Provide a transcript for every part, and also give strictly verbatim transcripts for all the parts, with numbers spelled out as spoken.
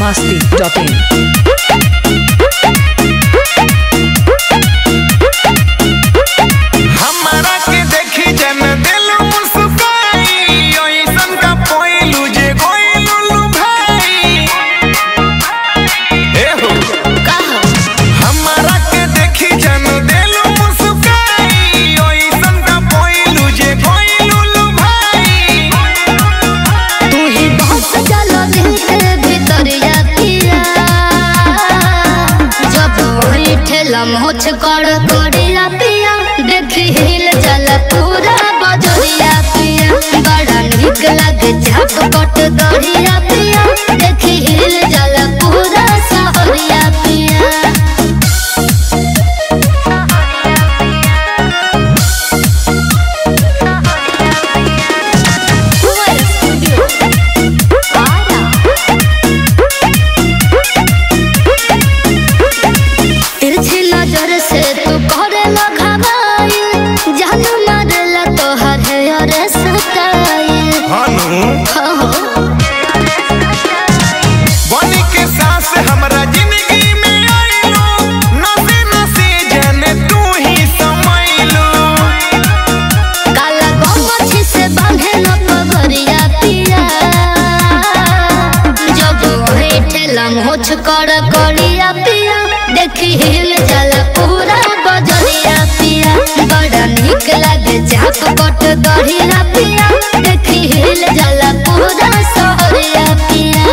मस्ती dot इन। मुझ कर कोड़िया पिया देखी हिल चल पूरा बजरिया पिया बड़ा निक लगे झाप कट दरिया पिया देखी हिल चल पूरा सहरिया पिया। नजर से तू करे लगाई जान मारला तो हर है रे सताई हानू बनी के सांस हमरा जिंदगी में आइलो नसे नसे जाने तू ही समैलो काला गमछी से बांधे न पगरिया पिया जब बैठला मुझ कर करिया पिया देखी हिल चला पूरा बजरिया पिया बड़ा निक लगे झाप कट दरिया पिया देखी हिल चला पूरा सहरिया पिया।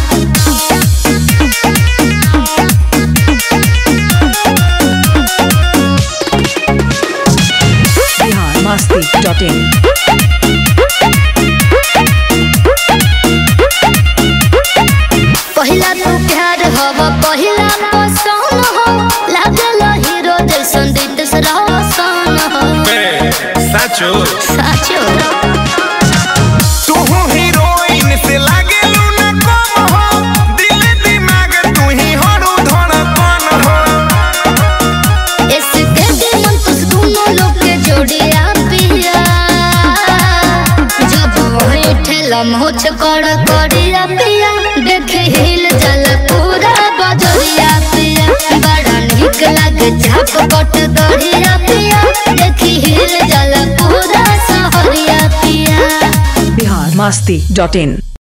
बिहार मस्ती डॉट इन। पहिला तू प्यार हवा पहिला पसंद हो लागल हीरो जैसन दिल से रोशन हो साचो साचो तू हीरोइन से लागेलू ना कम हो दिल दिमाग तू ही हरु धड़कन हो इसके मन तुस दोनों लोग के जोड़िया पिया जब बैठला मुझ कर करिया पिया देखे हिल चल पूरा बजरिया पिया बड़ा निक लगे झाप कट दरिया पिया देखी हिल चल पूरा सहरिया पिया। बिहार मस्ती डॉट इन।